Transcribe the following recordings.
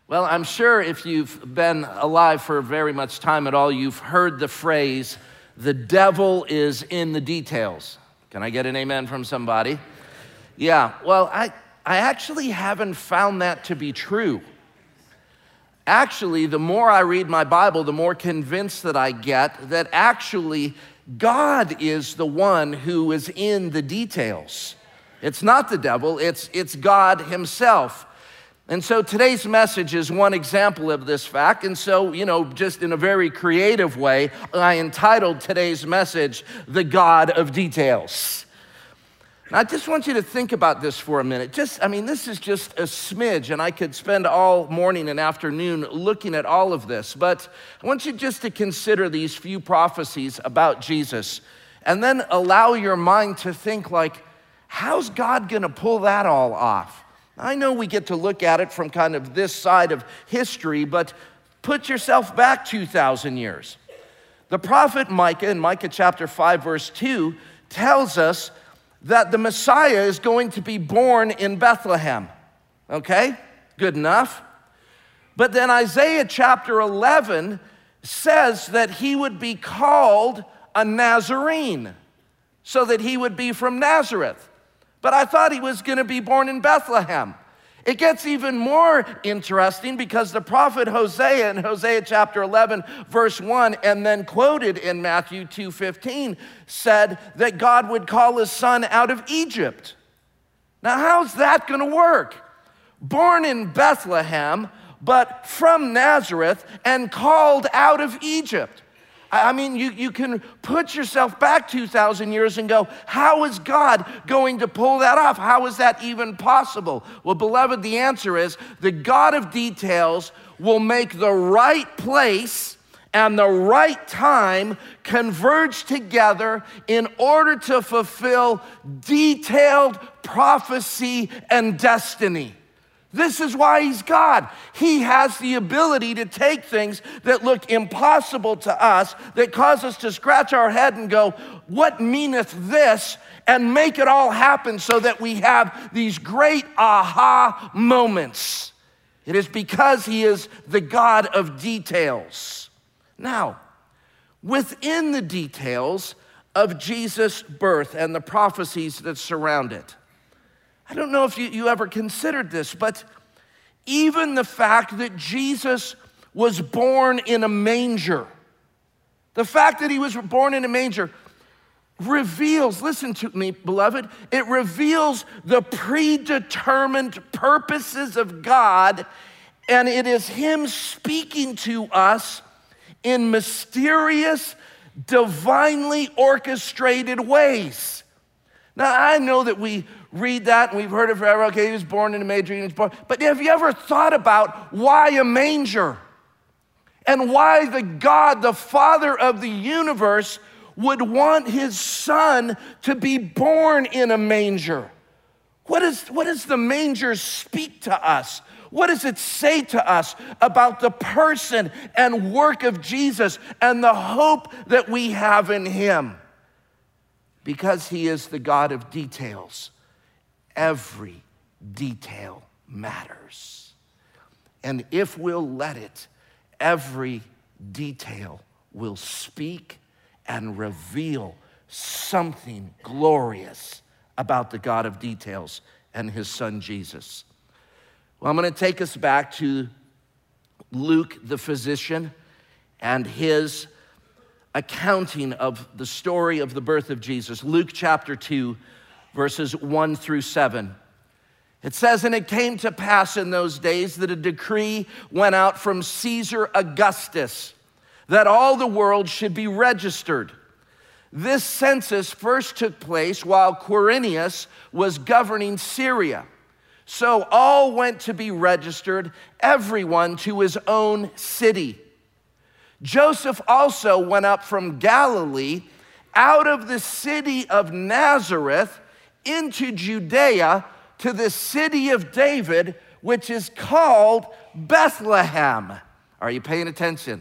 Well, I'm sure if you've been alive for very much time at all, you've heard the phrase, the devil is in the details. Can I get an amen from somebody? Yeah, well, I actually haven't found that to be true. Actually, the more I read my Bible, the more convinced that I get that actually God is the one who is in the details. It's not the devil, it's God himself. And so today's message is one example of this fact. And so, just in a very creative way, I entitled today's message, The God of Details. And I just want you to think about this for a minute. This is just a smidge, and I could spend all morning and afternoon looking at all of this. But I want you just to consider these few prophecies about Jesus, and then allow your mind to think like, how's God gonna pull that all off? I know we get to look at it from kind of this side of history, but put yourself back 2,000 years. The prophet Micah, in Micah chapter 5, verse 2, tells us that the Messiah is going to be born in Bethlehem. Okay, good enough. But then Isaiah chapter 11 says that he would be called a Nazarene, so that he would be from Nazareth. But I thought he was going to be born in Bethlehem. It gets even more interesting because the prophet Hosea in Hosea chapter 11, verse 1, and then quoted in Matthew 2:15, said that God would call his son out of Egypt. Now, how's that going to work? Born in Bethlehem, but from Nazareth and called out of Egypt. You can put yourself back 2,000 years and go, how is God going to pull that off? How is that even possible? Well, beloved, the answer is the God of details will make the right place and the right time converge together in order to fulfill detailed prophecy and destiny. This is why he's God. He has the ability to take things that look impossible to us, that cause us to scratch our head and go, what meaneth this? And make it all happen so that we have these great aha moments. It is because he is the God of details. Now, within the details of Jesus' birth and the prophecies that surround it, I don't know if you ever considered this, but even the fact that Jesus was born in a manger, the fact that he was born in a manger reveals, listen to me, beloved, it reveals the predetermined purposes of God, and it is him speaking to us in mysterious, divinely orchestrated ways. Now, I know that we read that and we've heard it forever. Okay, he was born in a manger, he was born. But have you ever thought about why a manger? And why the God, the Father of the universe, would want his son to be born in a manger? What does the manger speak to us? What does it say to us about the person and work of Jesus and the hope that we have in him? Because he is the God of details, every detail matters. And if we'll let it, every detail will speak and reveal something glorious about the God of details and his son Jesus. Well, I'm going to take us back to Luke the physician and his accounting of the story of the birth of Jesus. Luke chapter 2, verses 1 through 7. It says, and it came to pass in those days that a decree went out from Caesar Augustus that all the world should be registered. This census first took place while Quirinius was governing Syria. So all went to be registered, everyone to his own city. Joseph also went up from Galilee out of the city of Nazareth into Judea to the city of David, which is called Bethlehem. Are you paying attention?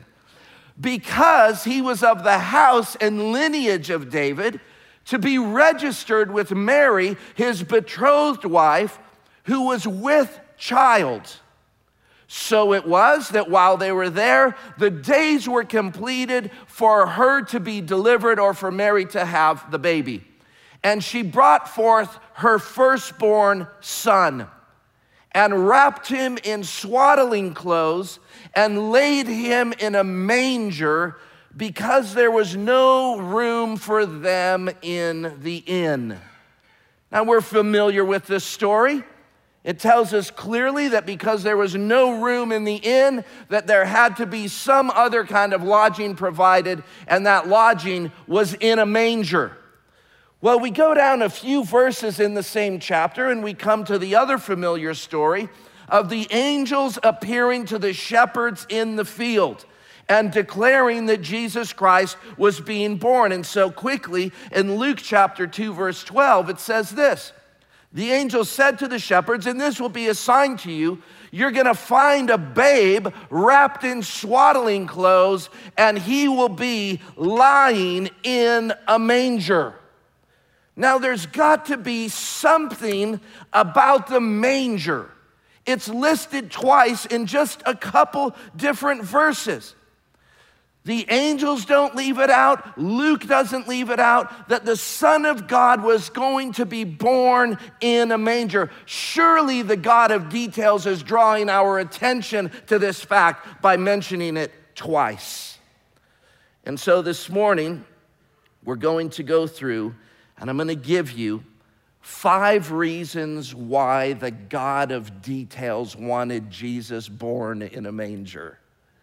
Because he was of the house and lineage of David, to be registered with Mary, his betrothed wife, who was with child. So it was that while they were there, the days were completed for her to be delivered or for Mary to have the baby. And she brought forth her firstborn son and wrapped him in swaddling clothes and laid him in a manger because there was no room for them in the inn. Now we're familiar with this story. It tells us clearly that because there was no room in the inn, that there had to be some other kind of lodging provided, and that lodging was in a manger. Well, we go down a few verses in the same chapter, and we come to the other familiar story of the angels appearing to the shepherds in the field and declaring that Jesus Christ was being born. And so quickly, in Luke chapter 2, verse 12, it says this: the angel said to the shepherds, and this will be a sign to you, you're gonna find a babe wrapped in swaddling clothes, and he will be lying in a manger. Now there's got to be something about the manger. It's listed twice in just a couple different verses. The angels don't leave it out. Luke doesn't leave it out, that the Son of God was going to be born in a manger. Surely the God of details is drawing our attention to this fact by mentioning it twice. And so this morning, we're going to go through, and I'm going to give you 5 reasons why the God of details wanted Jesus born in a manger.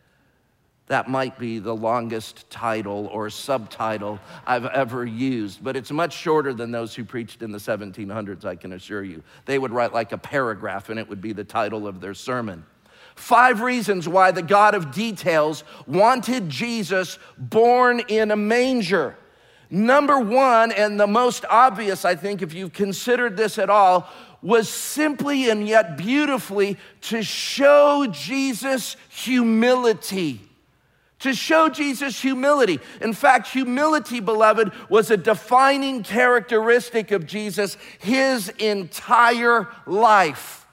That might be the longest title or subtitle I've ever used, but it's much shorter than those who preached in the 1700s, I can assure you. They would write like a paragraph, and it would be the title of their sermon. 5 reasons why the God of details wanted Jesus born in a manger. Number 1, and the most obvious, I think, if you've considered this at all, was simply and yet beautifully to show Jesus humility. To show Jesus humility. In fact, humility, beloved, was a defining characteristic of Jesus his entire life.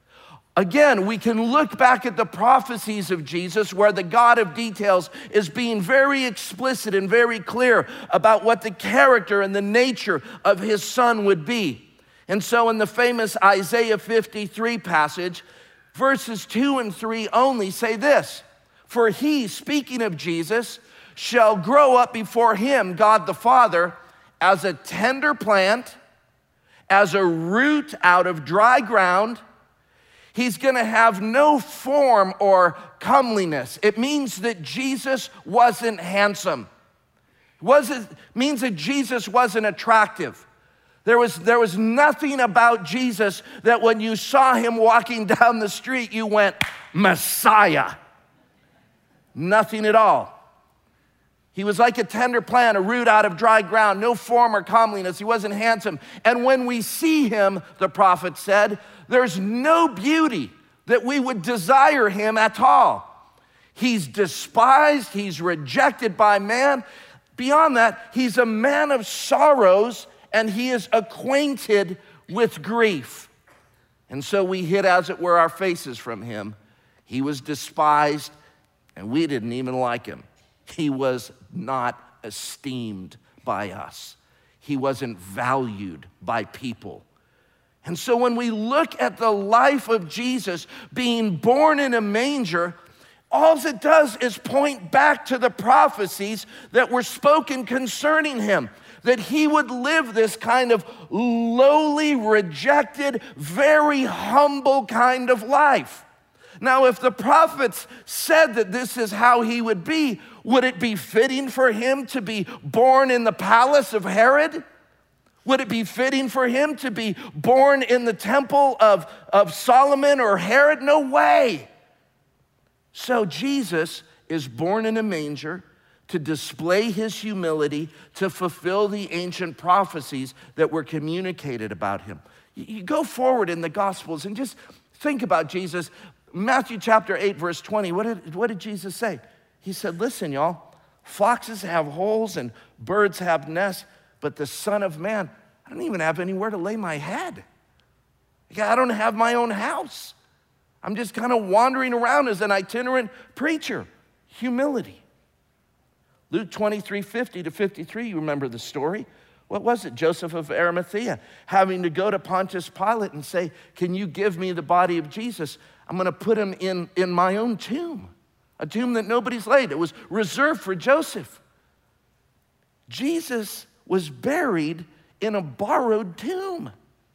Again, we can look back at the prophecies of Jesus where the God of details is being very explicit and very clear about what the character and the nature of his son would be. And so in the famous Isaiah 53 passage, verses 2 and 3 only say this: for he, speaking of Jesus, shall grow up before him, God the Father, as a tender plant, as a root out of dry ground. He's gonna have no form or comeliness. It means that Jesus wasn't handsome. It means that Jesus wasn't attractive. There was nothing about Jesus that when you saw him walking down the street, you went, Messiah. Nothing at all. He was like a tender plant, a root out of dry ground, no form or comeliness. He wasn't handsome. And when we see him, the prophet said, there's no beauty that we would desire him at all. He's despised, he's rejected by man. Beyond that, he's a man of sorrows, and he is acquainted with grief. And so we hid, as it were, our faces from him. He was despised, and we didn't even like him. He was not esteemed by us. He wasn't valued by people. And so when we look at the life of Jesus being born in a manger, all it does is point back to the prophecies that were spoken concerning him, that he would live this kind of lowly, rejected, very humble kind of life. Now, if the prophets said that this is how he would it be fitting for him to be born in the palace of Herod? Would it be fitting for him to be born in the temple of Solomon or Herod? No way. So Jesus is born in a manger to display his humility, to fulfill the ancient prophecies that were communicated about him. You go forward in the Gospels and just think about Jesus. Matthew chapter 8, verse 20, what did Jesus say? He said, listen, y'all, foxes have holes and birds have nests, but the Son of Man, I don't even have anywhere to lay my head. I don't have my own house. I'm just kind of wandering around as an itinerant preacher. Humility. Luke 23:50 to 53, you remember the story. What was it? Joseph of Arimathea having to go to Pontius Pilate and say, can you give me the body of Jesus? I'm going to put him in my own tomb, a tomb that nobody's laid. It was reserved for Joseph. Jesus was buried in a borrowed tomb.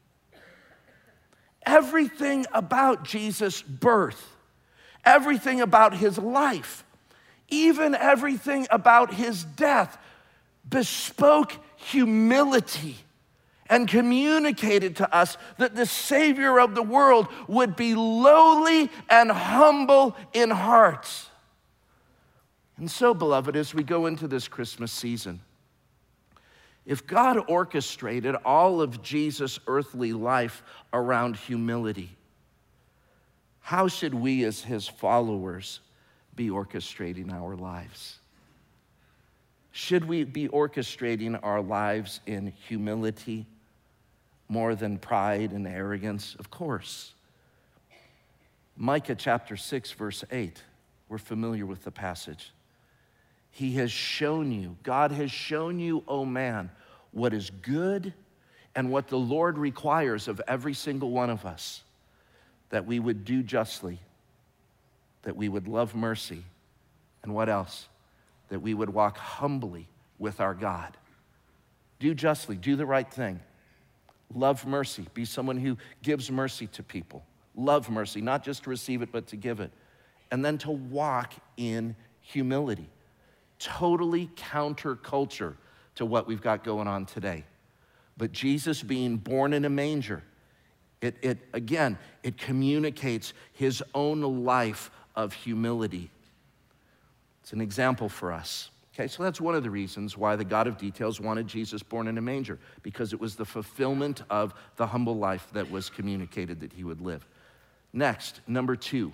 Everything about Jesus' birth, everything about his life, even everything about his death bespoke humility and communicated to us that the Savior of the world would be lowly and humble in heart. And so, beloved, as we go into this Christmas season, if God orchestrated all of Jesus' earthly life around humility, how should we as his followers be orchestrating our lives? Should we be orchestrating our lives in humility more than pride and arrogance? Of course. Micah chapter 6, verse 8, we're familiar with the passage. He has shown you, God has shown you, O man, what is good and what the Lord requires of every single one of us, that we would do justly, that we would love mercy, and what else? That we would walk humbly with our God. Do justly, do the right thing. Love mercy, be someone who gives mercy to people. Love mercy, not just to receive it, but to give it. And then to walk in humility. Totally counterculture to what we've got going on today. But Jesus being born in a manger, it communicates his own life of humility. It's an example for us. Okay, so that's one of the reasons why the God of details wanted Jesus born in a manger, because it was the fulfillment of the humble life that was communicated that he would live. Next, number 2,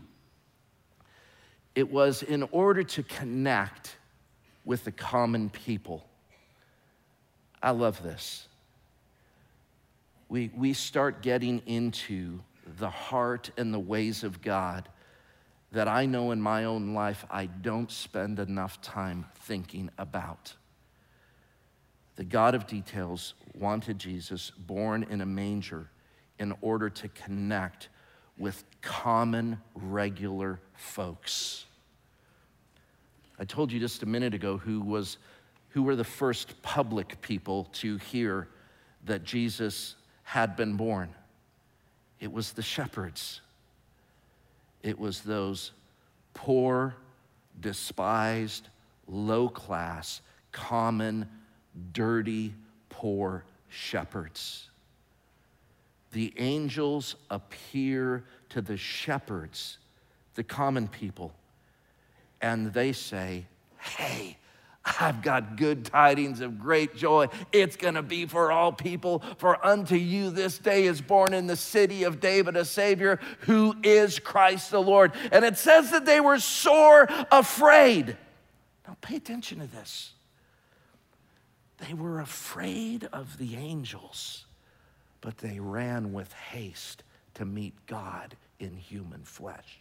it was in order to connect with the common people. I love this. We start getting into the heart and the ways of God that I know in my own life I don't spend enough time thinking about. The God of details wanted Jesus born in a manger in order to connect with common, regular folks. I told you just a minute ago who were the first public people to hear that Jesus had been born. It was the shepherds. It was those poor, despised, low-class, common, dirty, poor shepherds. The angels appear to the shepherds, the common people, and they say, hey, I've got good tidings of great joy. It's gonna be for all people, for unto you this day is born in the city of David a Savior who is Christ the Lord. And it says that they were sore afraid. Now pay attention to this. They were afraid of the angels, but they ran with haste to meet God in human flesh.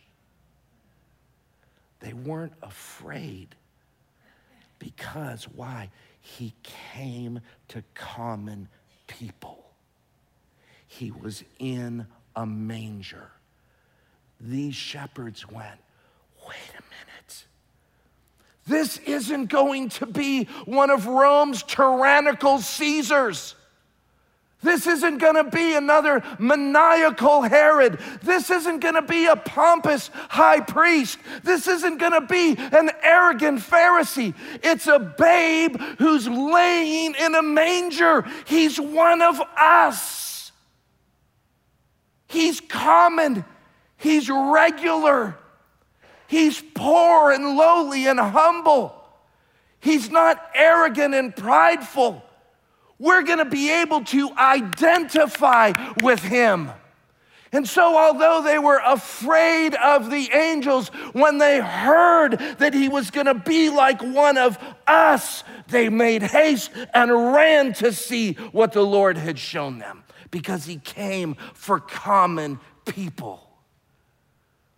They weren't afraid. Because, why? He came to common people. He was in a manger. These shepherds went, wait a minute. This isn't going to be one of Rome's tyrannical Caesars. This isn't gonna be another maniacal Herod. This isn't gonna be a pompous high priest. This isn't gonna be an arrogant Pharisee. It's a babe who's laying in a manger. He's one of us. He's common. He's regular. He's poor and lowly and humble. He's not arrogant and prideful. We're gonna be able to identify with him. And so although they were afraid of the angels, when they heard that he was gonna be like one of us, they made haste and ran to see what the Lord had shown them, because he came for common people.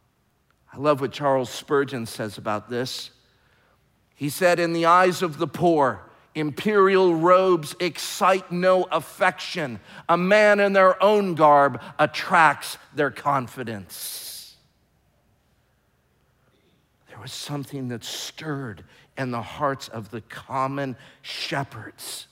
I love what Charles Spurgeon says about this. He said, in the eyes of the poor, imperial robes excite no affection. A man in their own garb attracts their confidence. There was something that stirred in the hearts of the common shepherds.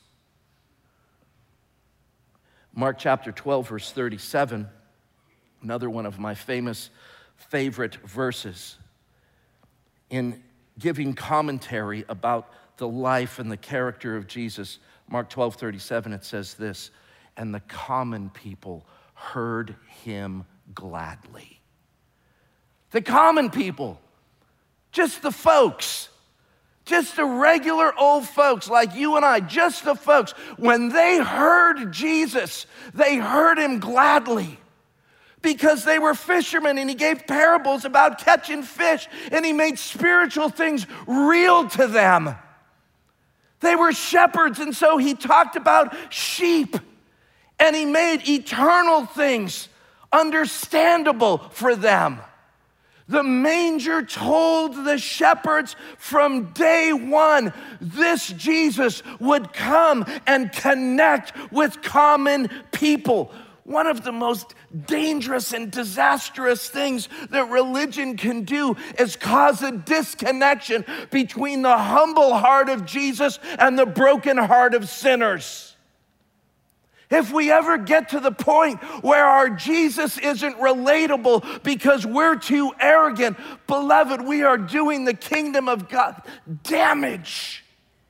Mark chapter 12, verse 37, another one of my favorite verses. In giving commentary about the life and the character of Jesus, Mark 12:37, it says this, and the common people heard him gladly. The common people, just the folks, just the regular old folks like you and I, just the folks, when they heard Jesus, they heard him gladly. Because they were fishermen and he gave parables about catching fish and he made spiritual things real to them. They were shepherds and so he talked about sheep and he made eternal things understandable for them. The manger told the shepherds from day one, this Jesus would come and connect with common people. One of the most dangerous and disastrous things that religion can do is cause a disconnection between the humble heart of Jesus and the broken heart of sinners. If we ever get to the point where our Jesus isn't relatable because we're too arrogant, beloved, we are doing the kingdom of God damage.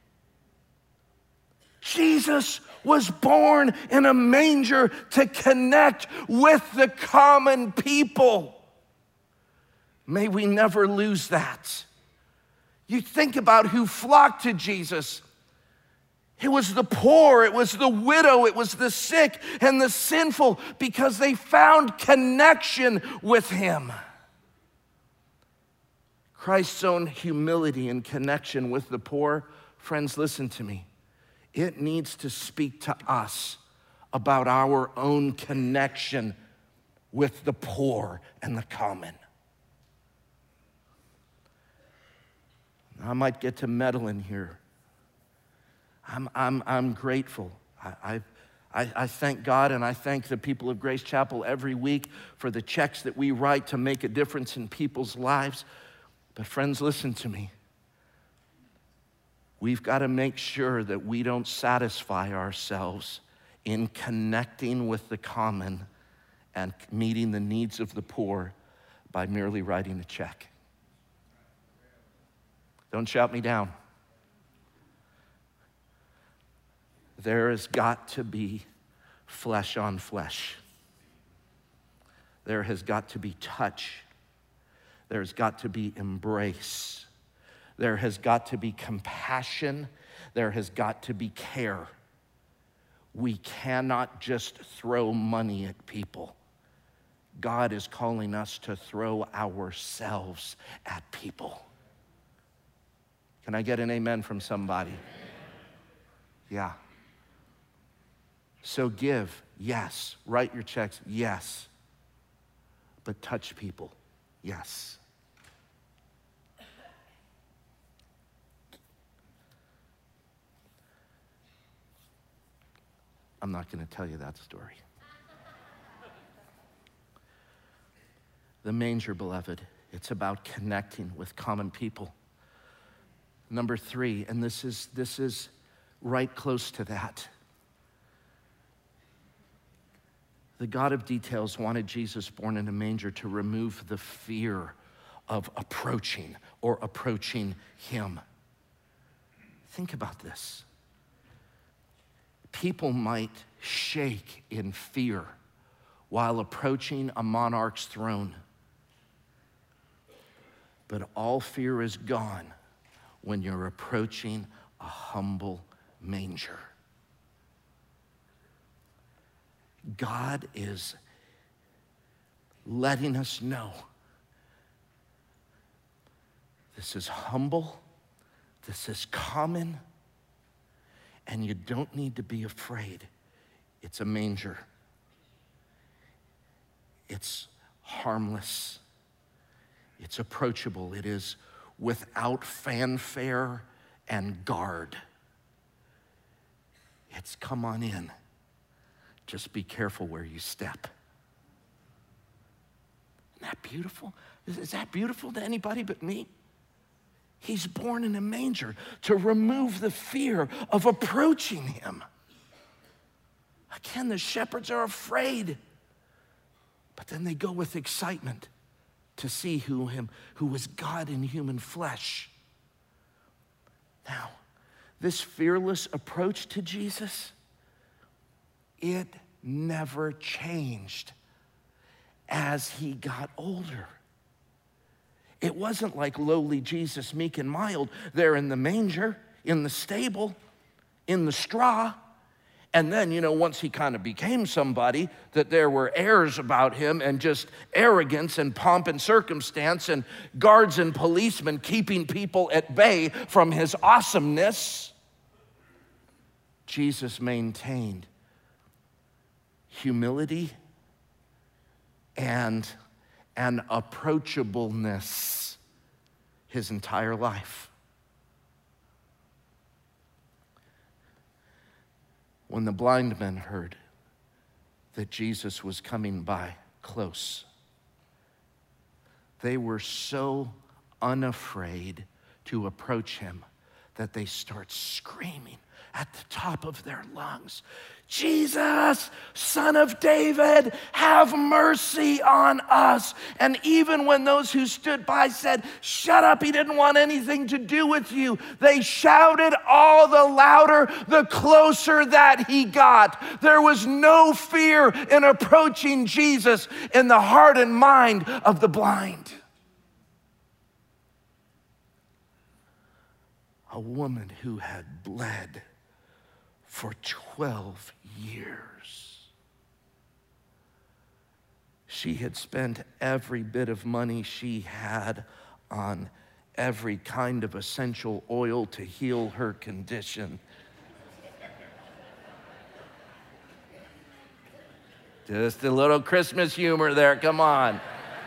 Jesus was born in a manger to connect with the common people. May we never lose that. You think about who flocked to Jesus. It was the poor, it was the widow, it was the sick and the sinful because they found connection with him. Christ's own humility and connection with the poor, friends, listen to me. It needs to speak to us about our own connection with the poor and the common. I might get to meddling here. I'm grateful. I thank God and I thank the people of Grace Chapel every week for the checks that we write to make a difference in people's lives. But friends, listen to me. We've got to make sure that we don't satisfy ourselves in connecting with the common and meeting the needs of the poor by merely writing a check. Don't shout me down. There has got to be flesh on flesh. There has got to be touch. There's got to be embrace. There has got to be compassion. There has got to be care. We cannot just throw money at people. God is calling us to throw ourselves at people. Can I get an amen from somebody? Yeah. So give, yes. Write your checks, yes. But touch people, yes. I'm not going to tell you that story. The manger, beloved, it's about connecting with common people. Number 3, and this is right close to that. The God of details wanted Jesus born in a manger to remove the fear of approaching him. Think about this. People might shake in fear while approaching a monarch's throne. But all fear is gone when you're approaching a humble manger. God is letting us know this is humble, this is common, and you don't need to be afraid. It's a manger. It's harmless. It's approachable. It is without fanfare and guard. It's come on in. Just be careful where you step. Isn't that beautiful? Is that beautiful to anybody but me? He's born in a manger to remove the fear of approaching him. Again, the shepherds are afraid, but then they go with excitement to see who was God in human flesh. Now, this fearless approach to Jesus, it never changed as he got older. It wasn't like lowly Jesus, meek and mild, there in the manger, in the stable, in the straw. And then, once he kind of became somebody, that there were airs about him and just arrogance and pomp and circumstance and guards and policemen keeping people at bay from his awesomeness. Jesus maintained humility and an approachableness his entire life. When the blind men heard that Jesus was coming by close, they were so unafraid to approach him that they start screaming at the top of their lungs, "Jesus, Son of David, have mercy on us." And even when those who stood by said, "Shut up, he didn't want anything to do with you," they shouted all the louder the closer that he got. There was no fear in approaching Jesus in the heart and mind of the blind. A woman who had bled for 12 years. She had spent every bit of money she had on every kind of essential oil to heal her condition. Just a little Christmas humor there, come on.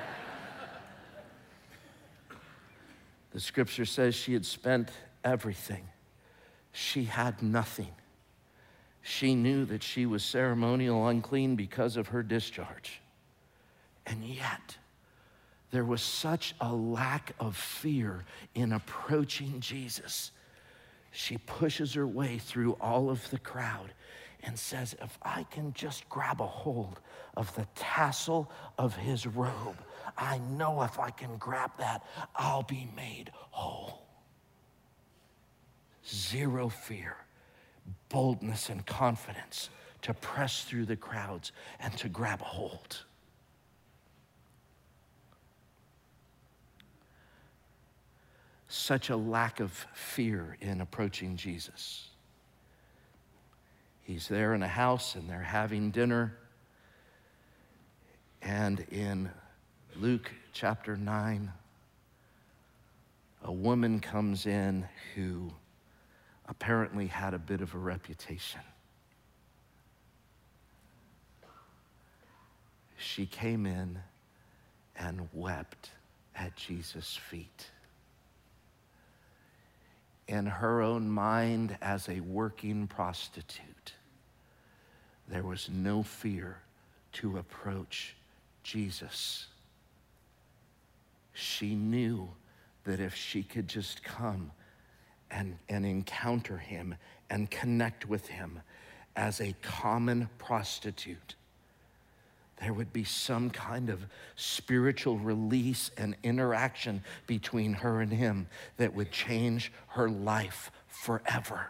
The scripture says she had spent everything. She had nothing. She knew that she was ceremonial unclean because of her discharge. And yet, there was such a lack of fear in approaching Jesus. She pushes her way through all of the crowd and says, "If I can just grab a hold of the tassel of his robe, I know if I can grab that, I'll be made whole." Zero fear. Boldness and confidence to press through the crowds and to grab a hold. Such a lack of fear in approaching Jesus. He's there in a house and they're having dinner. And in Luke chapter 9, a woman comes in who apparently had a bit of a reputation. She came in and wept at Jesus' feet. In her own mind, as a working prostitute, there was no fear to approach Jesus. She knew that if she could just come and encounter him and connect with him as a common prostitute, there would be some kind of spiritual release and interaction between her and him that would change her life forever.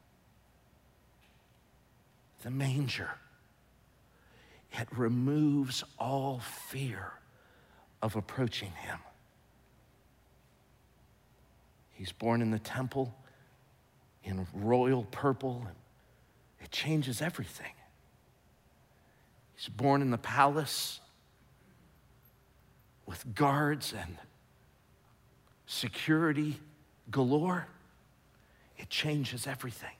The manger, it removes all fear of approaching him. He's born in the temple in royal purple, and it changes everything. He's born in the palace with guards and security galore. It changes everything.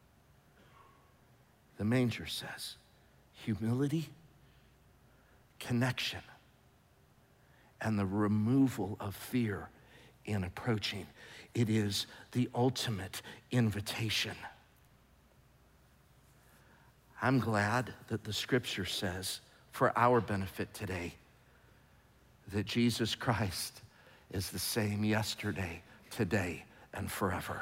The manger says humility, connection, and the removal of fear in approaching. It is the ultimate invitation. I'm glad that the scripture says, for our benefit today, that Jesus Christ is the same yesterday, today, and forever.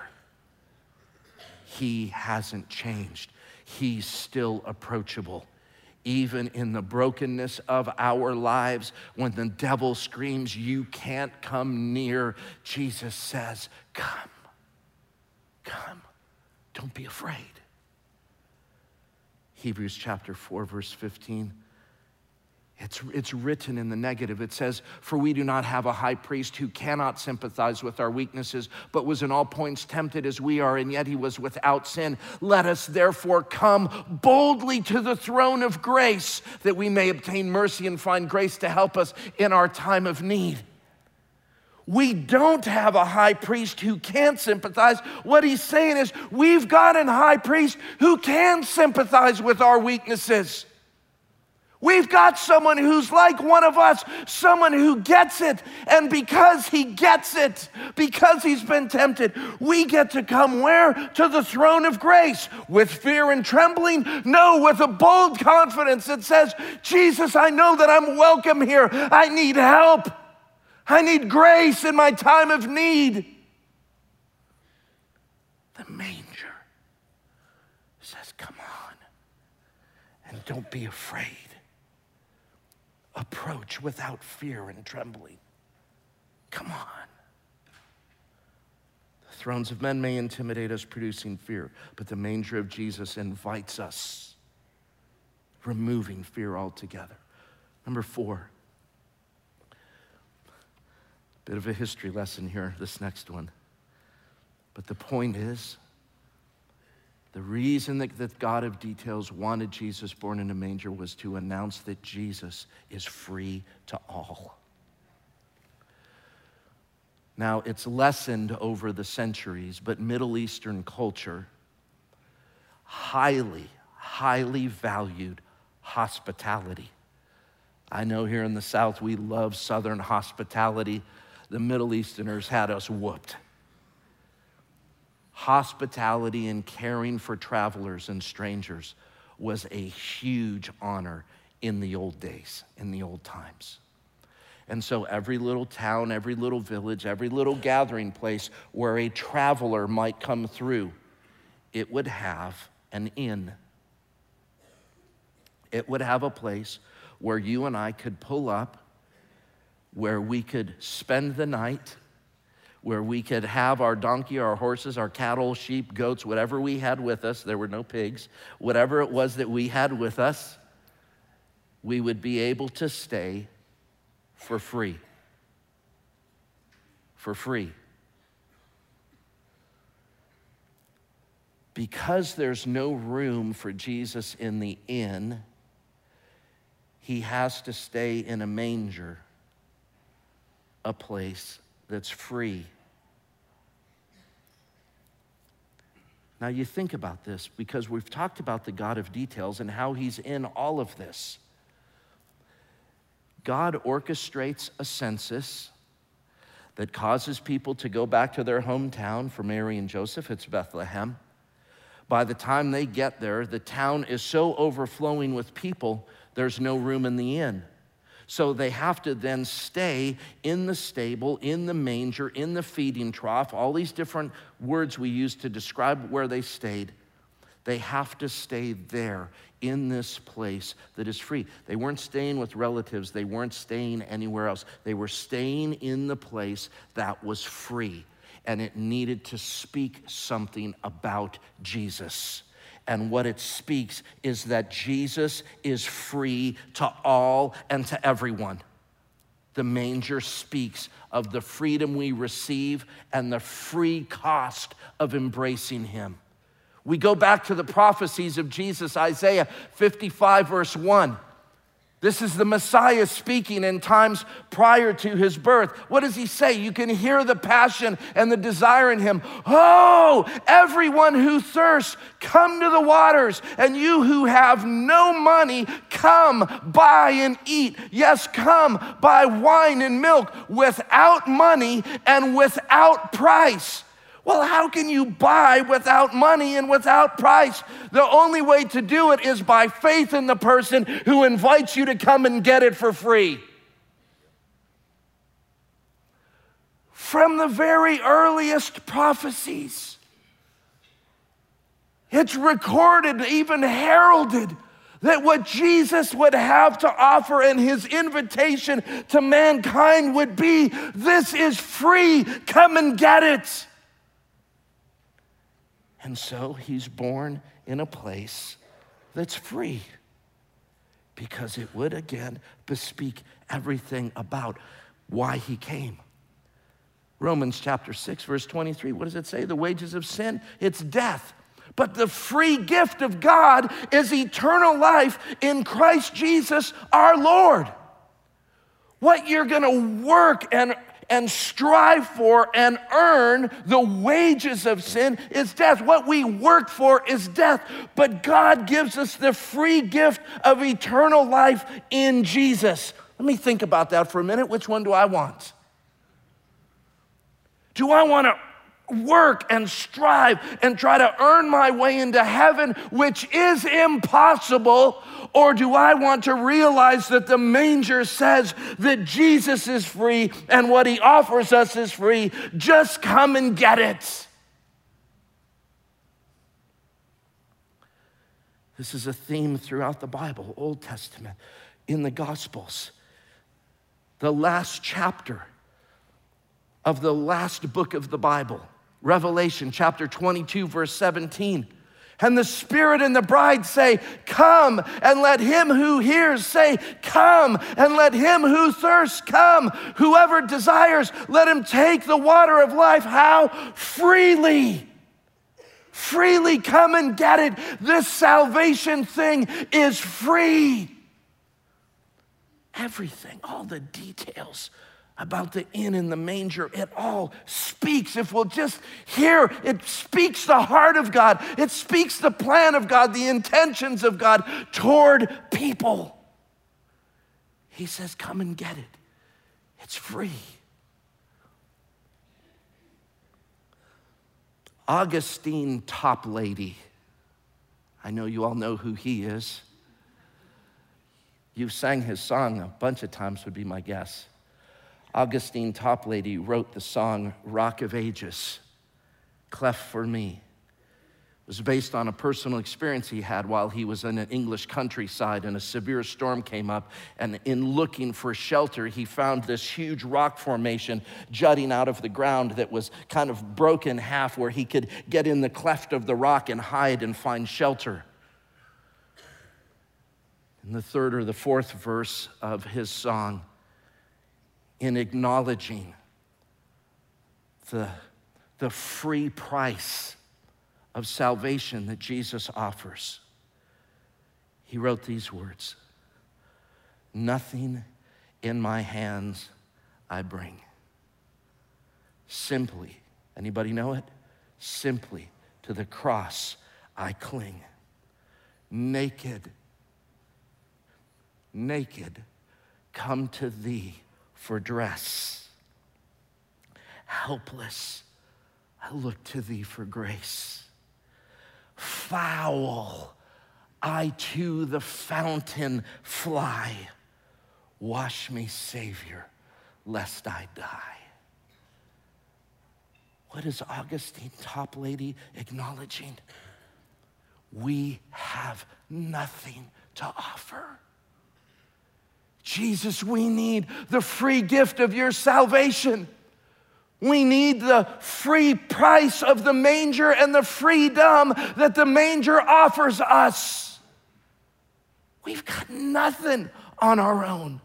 He hasn't changed. He's still approachable. Even in the brokenness of our lives, when the devil screams, you can't come near, Jesus says, come, come, don't be afraid. Hebrews chapter 4, verse 15. It's written in the negative. It says, for we do not have a high priest who cannot sympathize with our weaknesses, but was in all points tempted as we are, and yet he was without sin. Let us therefore come boldly to the throne of grace, that we may obtain mercy and find grace to help us in our time of need. We don't have a high priest who can't sympathize. What he's saying is, we've got a high priest who can sympathize with our weaknesses. We've got someone who's like one of us, someone who gets it. And because he gets it, because he's been tempted, we get to come where? To the throne of grace. With fear and trembling? No, with a bold confidence that says, Jesus, I know that I'm welcome here. I need help. I need grace in my time of need. The manger says, come on, and don't be afraid. Approach without fear and trembling. Come on. The thrones of men may intimidate us, producing fear, but the manger of Jesus invites us, removing fear altogether. Number 4, bit of a history lesson here, this next one. But the point is, the reason that the God of details wanted Jesus born in a manger was to announce that Jesus is free to all. Now, it's lessened over the centuries, but Middle Eastern culture highly, highly valued hospitality. I know here in the South, we love Southern hospitality. The Middle Easterners had us whooped. Hospitality and caring for travelers and strangers was a huge honor in the old days, in the old times. And so every little town, every little village, every little gathering place where a traveler might come through, it would have an inn. It would have a place where you and I could pull up, where we could spend the night, where we could have our donkey, our horses, our cattle, sheep, goats, whatever we had with us. There were no pigs. Whatever it was that we had with us, we would be able to stay for free. For free. Because there's no room for Jesus in the inn, he has to stay in a manger, a place that's free. Now you think about this, because we've talked about the God of details and how he's in all of this. God orchestrates a census that causes people to go back to their hometown. For Mary and Joseph, it's Bethlehem. By the time they get there, the town is so overflowing with people, there's no room in the inn. So they have to then stay in the stable, in the manger, in the feeding trough, all these different words we use to describe where they stayed. They have to stay there in this place that is free. They weren't staying with relatives. They weren't staying anywhere else. They were staying in the place that was free, and it needed to speak something about Jesus. And what it speaks is that Jesus is free to all and to everyone. The manger speaks of the freedom we receive and the free cost of embracing him. We go back to the prophecies of Jesus, Isaiah 55, verse 1. This is the Messiah speaking in times prior to his birth. What does he say? You can hear the passion and the desire in him. Oh, everyone who thirsts, come to the waters. And you who have no money, come buy and eat. Yes, come buy wine and milk without money and without price. Well, how can you buy without money and without price? The only way to do it is by faith in the person who invites you to come and get it for free. From the very earliest prophecies, it's recorded, even heralded, that what Jesus would have to offer and his invitation to mankind would be, this is free, come and get it. And so he's born in a place that's free, because it would again bespeak everything about why he came. Romans chapter 6, verse 23, what does it say? The wages of sin, it's death. But the free gift of God is eternal life in Christ Jesus our Lord. What you're gonna work and strive for and earn, the wages of sin, is death. What we work for is death. But God gives us the free gift of eternal life in Jesus. Let me think about that for a minute. Which one do I want? Do I want to work and strive and try to earn my way into heaven, which is impossible? Or do I want to realize that the manger says that Jesus is free and what he offers us is free? Just come and get it. This is a theme throughout the Bible, Old Testament, in the Gospels. The last chapter of the last book of the Bible, Revelation chapter 22, verse 17. And the Spirit and the bride say, come, and let him who hears say, come, and let him who thirsts come. Whoever desires, let him take the water of life. How? Freely. Freely come and get it. This salvation thing is free. Everything, all the details about the inn and the manger, it all speaks. If we'll just hear, it speaks the heart of God. It speaks the plan of God, the intentions of God toward people. He says, come and get it. It's free. Augustine Toplady. I know you all know who he is. You've sang his song a bunch of times, would be my guess. Augustine Toplady wrote the song Rock of Ages, Cleft for Me. It was based on a personal experience he had while he was in an English countryside and a severe storm came up, and in looking for shelter, he found this huge rock formation jutting out of the ground that was kind of broken in half, where he could get in the cleft of the rock and hide and find shelter. In the third or the fourth verse of his song, in acknowledging the free price of salvation that Jesus offers, he wrote these words: nothing in my hands I bring. Simply, anybody know it? Simply to the cross I cling. Naked, come to thee for dress. Helpless, I look to thee for grace. Foul, I to the fountain fly. Wash me, Savior, lest I die. What is Augustine Toplady acknowledging? We have nothing to offer. Jesus, we need the free gift of your salvation. We need the free price of the manger and the freedom that the manger offers us. We've got nothing on our own.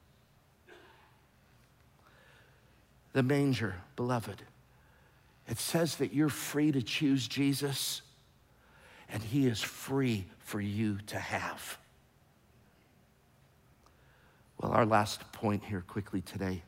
The manger, beloved, it says that you're free to choose Jesus, and he is free for you to have. Well, our last point here quickly today.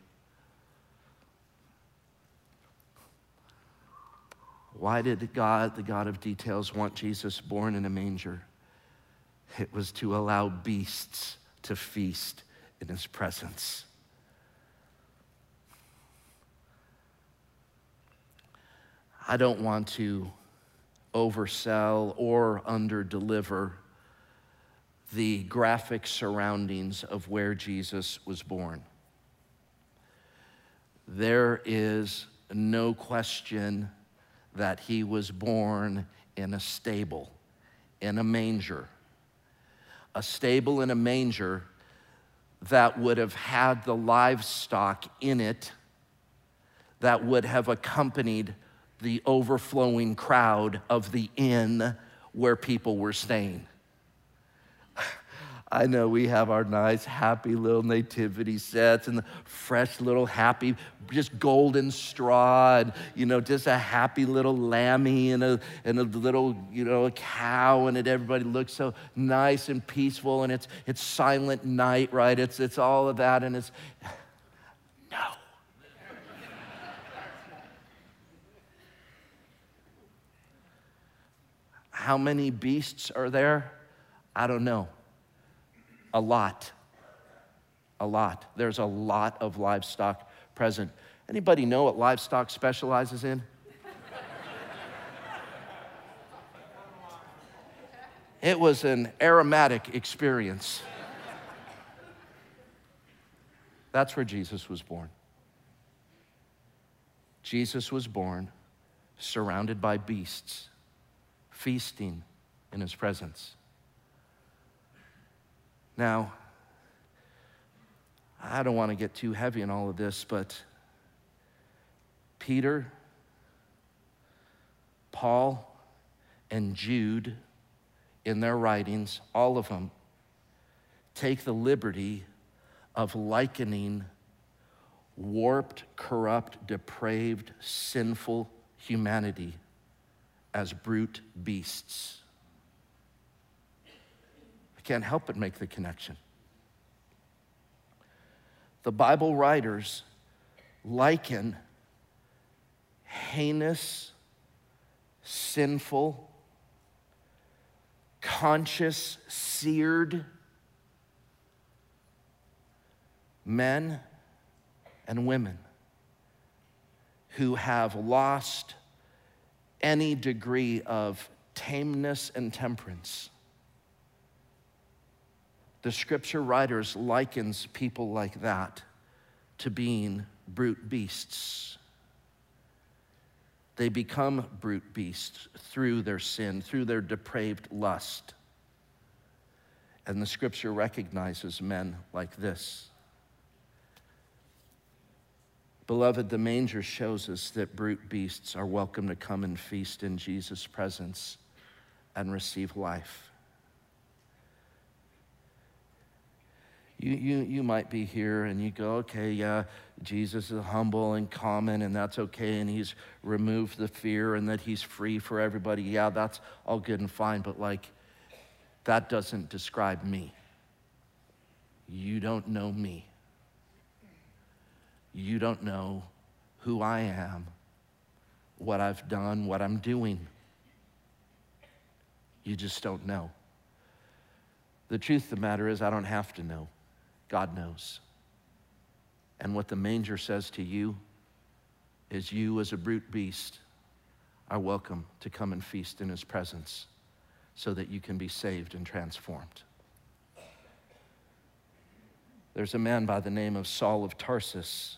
Why did God, the God of details, want Jesus born in a manger? It was to allow beasts to feast in his presence. I don't want to oversell or underdeliver the graphic surroundings of where Jesus was born. There is no question that he was born in a stable, in a manger. A stable in a manger that would have had the livestock in it that would have accompanied the overflowing crowd of the inn where people were staying. I know we have our nice, happy little nativity sets and the fresh little happy, just golden straw and, just a happy little lammy and a little, a cow and everybody looks so nice and peaceful and it's silent night, right? It's all of that and it's, no. How many beasts are there? I don't know. A lot. There's a lot of livestock present. Anybody know what livestock specializes in? It was an aromatic experience. That's where Jesus was born. Jesus was born surrounded by beasts, feasting in his presence. Now, I don't want to get too heavy in all of this, but Peter, Paul, and Jude, in their writings, all of them, take the liberty of likening warped, corrupt, depraved, sinful humanity as brute beasts. I can't help but make the connection. The Bible writers liken heinous, sinful, conscious, seared men and women who have lost any degree of tameness and temperance. The scripture writers likens people like that to being brute beasts. They become brute beasts through their sin, through their depraved lust. And the scripture recognizes men like this. Beloved, the manger shows us that brute beasts are welcome to come and feast in Jesus' presence and receive life. You might be here and you go, okay, yeah, Jesus is humble and common and that's okay and he's removed the fear and that he's free for everybody. Yeah, that's all good and fine, but that doesn't describe me. You don't know me. You don't know who I am, what I've done, what I'm doing. You just don't know. The truth of the matter is I don't have to know. God knows. And what the manger says to you is you as a brute beast are welcome to come and feast in his presence so that you can be saved and transformed. There's a man by the name of Saul of Tarsus.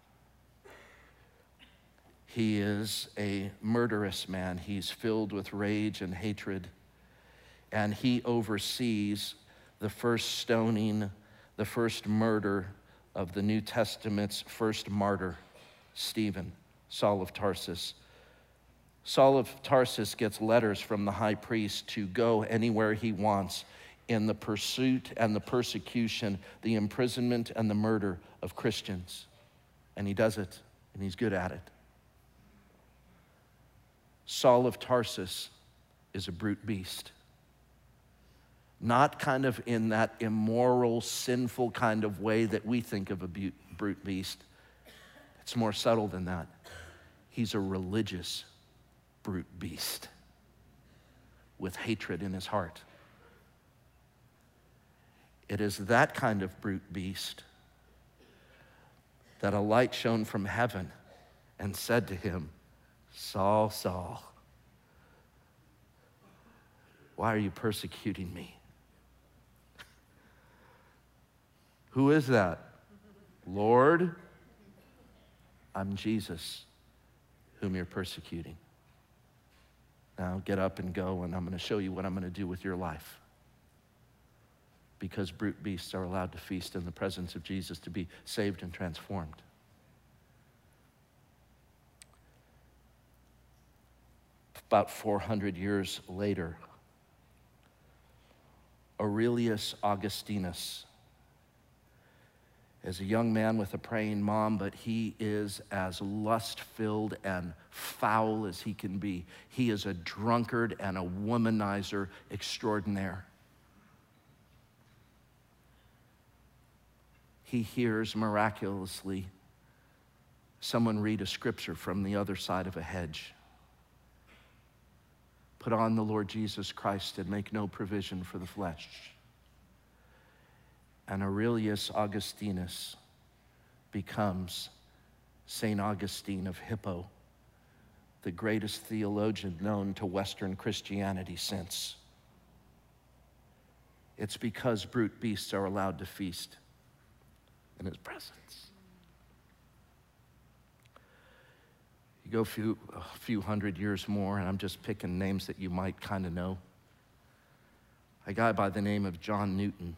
He is a murderous man. He's filled with rage and hatred. And he oversees the first stoning, the first murder of the New Testament's first martyr, Stephen, Saul of Tarsus. Saul of Tarsus gets letters from the high priest to go anywhere he wants in the pursuit and the persecution, the imprisonment and the murder of Christians. And he does it, and he's good at it. Saul of Tarsus is a brute beast. Not kind of in that immoral, sinful kind of way that we think of a brute beast. It's more subtle than that. He's a religious brute beast with hatred in his heart. It is that kind of brute beast that a light shone from heaven and said to him, Saul, Saul, why are you persecuting me? Who is that? Lord, I'm Jesus, whom you're persecuting. Now get up and go, and I'm going to show you what I'm going to do with your life. Because brute beasts are allowed to feast in the presence of Jesus to be saved and transformed. About 400 years later, Aurelius Augustinus is a young man with a praying mom, but he is as lust-filled and foul as he can be. He is a drunkard and a womanizer extraordinaire. He hears miraculously someone read a scripture from the other side of a hedge. Put on the Lord Jesus Christ and make no provision for the flesh. And Aurelius Augustinus becomes St. Augustine of Hippo, the greatest theologian known to Western Christianity since. It's because brute beasts are allowed to feast in his presence. You go a few hundred years more, and I'm just picking names that you might kind of know. A guy by the name of John Newton.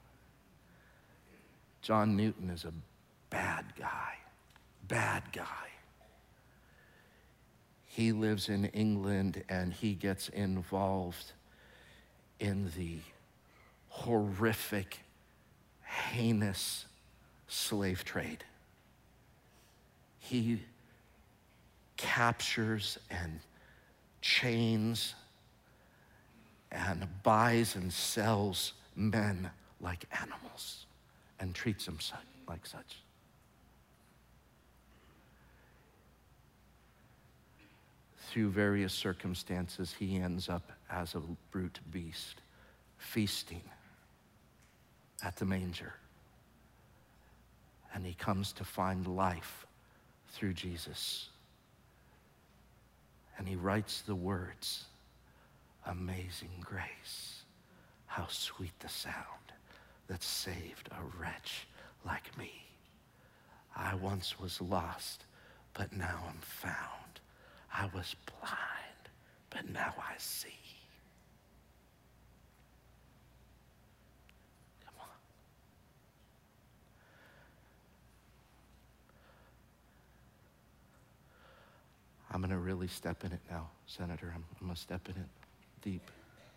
John Newton is a bad guy, bad guy. He lives in England and he gets involved in the horrific, heinous slave trade. He captures and chains and buys and sells men like animals and treats them like such. Through various circumstances, he ends up as a brute beast, feasting at the manger. And he comes to find life through Jesus. And he writes the words, "Amazing grace, how sweet the sound that saved a wretch like me. I once was lost, but now I'm found. I was blind, but now I see." Come on. I'm going to really step in it now, Senator. I'm going to step in it deep.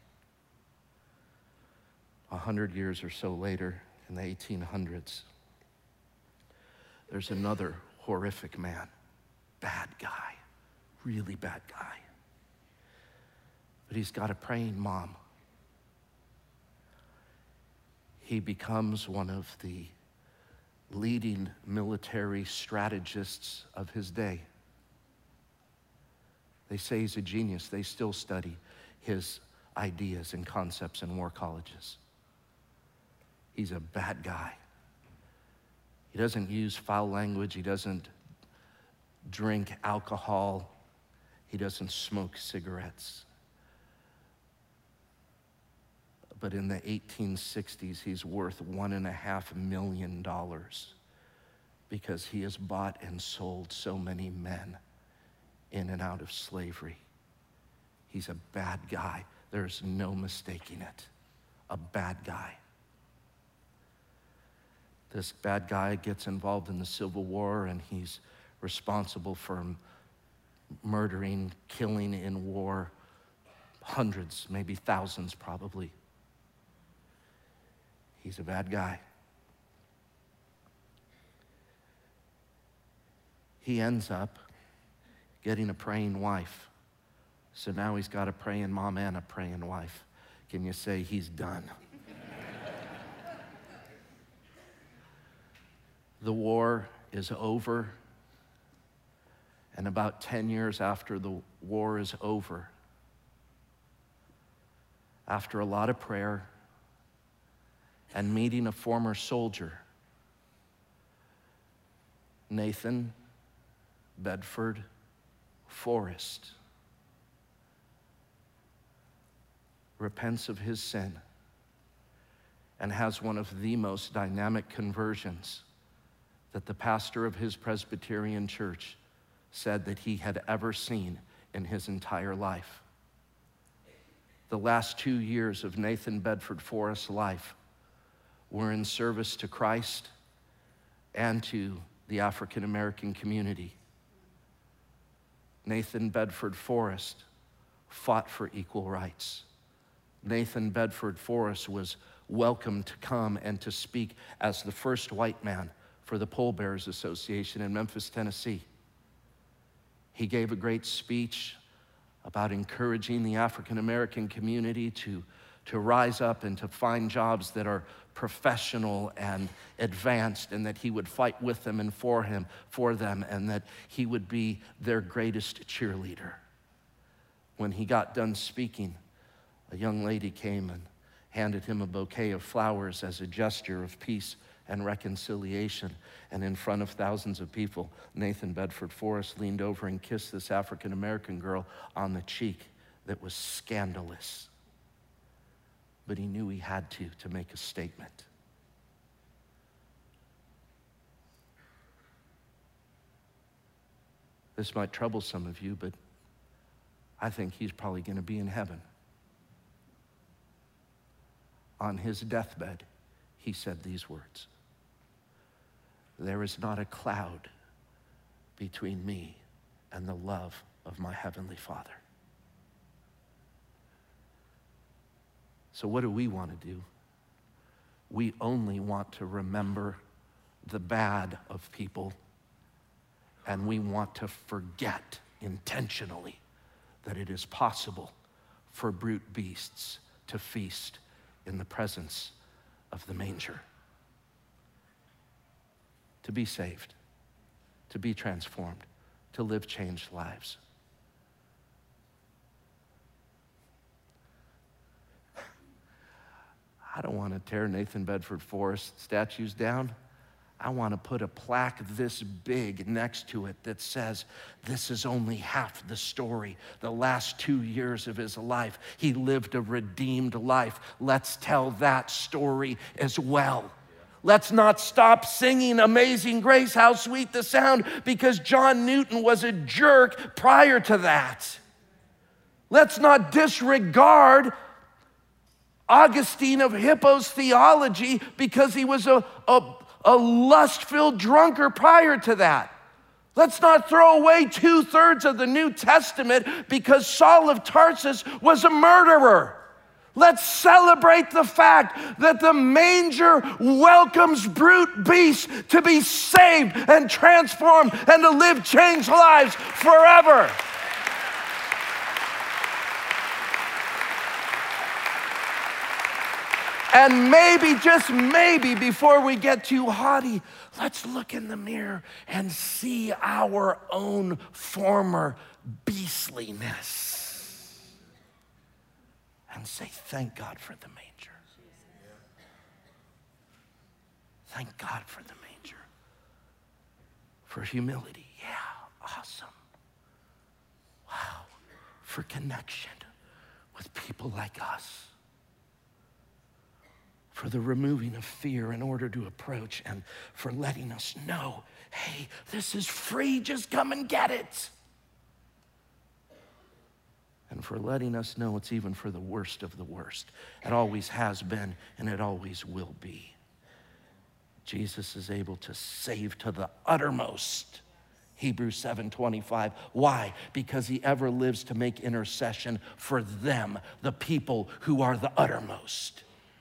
100 years or so later, in the 1800s, there's another horrific man, bad guy, really bad guy. But he's got a praying mom. He becomes one of the leading military strategists of his day. They say he's a genius. They still study his ideas and concepts in war colleges. He's a bad guy. He doesn't use foul language. He doesn't drink alcohol. He doesn't smoke cigarettes. But in the 1860s, he's worth $1.5 million because he has bought and sold so many men in and out of slavery. He's a bad guy. There's no mistaking it. A bad guy. This bad guy gets involved in the Civil War, and he's responsible for murdering, killing in war, hundreds, maybe thousands probably. He's a bad guy. He ends up getting a praying wife. So now he's got a praying mom and a praying wife. Can you say he's done? The war is over, and about 10 years after the war is over, after a lot of prayer and meeting a former soldier, Nathan Bedford Forrest repents of his sin and has one of the most dynamic conversions that the pastor of his Presbyterian church said that he had ever seen in his entire life. The last 2 years of Nathan Bedford Forrest's life were in service to Christ and to the African American community. Nathan Bedford Forrest fought for equal rights. Nathan Bedford Forrest was welcome to come and to speak as the first white man for the Pole Bearers Association in Memphis, Tennessee. He gave a great speech about encouraging the African American community to rise up and to find jobs that are professional and advanced, and that he would fight with them and for them, and that he would be their greatest cheerleader. When he got done speaking, a young lady came and handed him a bouquet of flowers as a gesture of peace and reconciliation. And in front of thousands of people, Nathan Bedford Forrest leaned over and kissed this African American girl on the cheek that was scandalous. But he knew he had to make a statement. This might trouble some of you, but I think he's probably going to be in heaven. On his deathbed, he said these words: "There is not a cloud between me and the love of my Heavenly Father." So what do we want to do? We only want to remember the bad of people, and we want to forget intentionally that it is possible for brute beasts to feast in the presence of the manger. To be saved, to be transformed, to live changed lives. I don't want to tear Nathan Bedford Forrest statues down. I want to put a plaque this big next to it that says, this is only half the story. The last 2 years of his life, he lived a redeemed life. Let's tell that story as well. Let's not stop singing Amazing Grace, how sweet the sound, because John Newton was a jerk prior to that. Let's not disregard Augustine of Hippo's theology because he was a lust-filled drunkard prior to that. Let's not throw away 2/3 of the New Testament because Saul of Tarsus was a murderer. Let's celebrate the fact that the manger welcomes brute beasts to be saved and transformed and to live changed lives forever. And maybe, just maybe, before we get too haughty, let's look in the mirror and see our own former beastliness and say, thank God for the manger. Thank God for the manger. For humility, yeah, awesome. Wow, for connection with people like us. For the removing of fear in order to approach, and for letting us know, hey, this is free, just come and get it. And for letting us know it's even for the worst of the worst. It always has been, and it always will be. Jesus is able to save to the uttermost. Hebrews 7:25. Why? Because he ever lives to make intercession for them, the people who are the uttermost.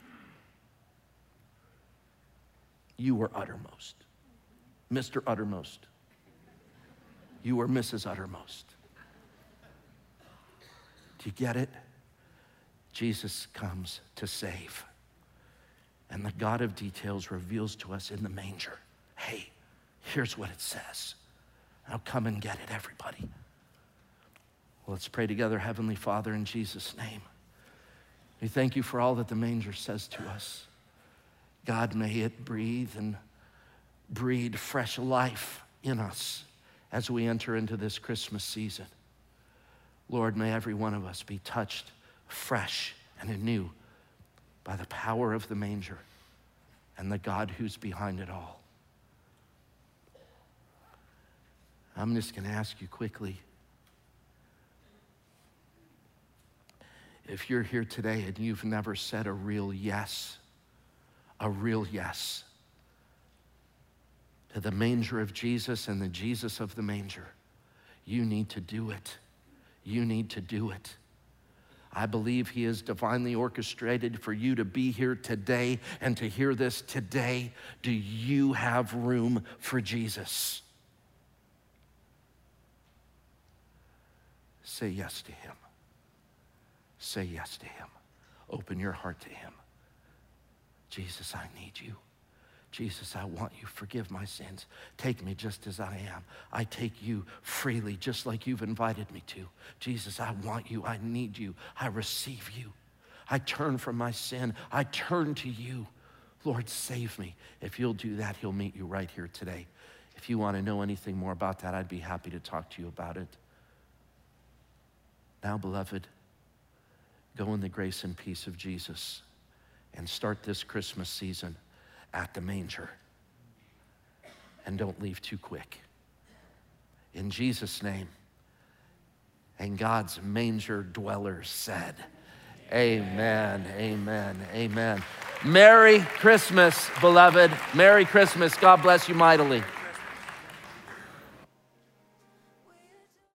You were uttermost. Mr. Uttermost. You were Mrs. Uttermost. Do you get it? Jesus comes to save. And the God of details reveals to us in the manger, hey, here's what it says. Now come and get it, everybody. Let's pray together. Heavenly Father, in Jesus' name, we thank you for all that the manger says to us. God, may it breathe and breed fresh life in us as we enter into this Christmas season. Lord, may every one of us be touched fresh and anew by the power of the manger and the God who's behind it all. I'm just going to ask you quickly, if you're here today and you've never said a real yes to the manger of Jesus and the Jesus of the manger, you need to do it. You need to do it. I believe he is divinely orchestrated for you to be here today and to hear this today. Do you have room for Jesus? Say yes to him. Say yes to him. Open your heart to him. Jesus, I need you. Jesus, I want you. Forgive my sins. Take me just as I am. I take you freely, just like you've invited me to. Jesus, I want you. I need you. I receive you. I turn from my sin. I turn to you. Lord, save me. If you'll do that, he'll meet you right here today. If you want to know anything more about that, I'd be happy to talk to you about it. Now, beloved, go in the grace and peace of Jesus and start this Christmas season at the manger. And don't leave too quick. In Jesus' name. And God's manger dwellers said, amen, amen, amen. Merry Christmas, beloved. Merry Christmas. God bless you mightily.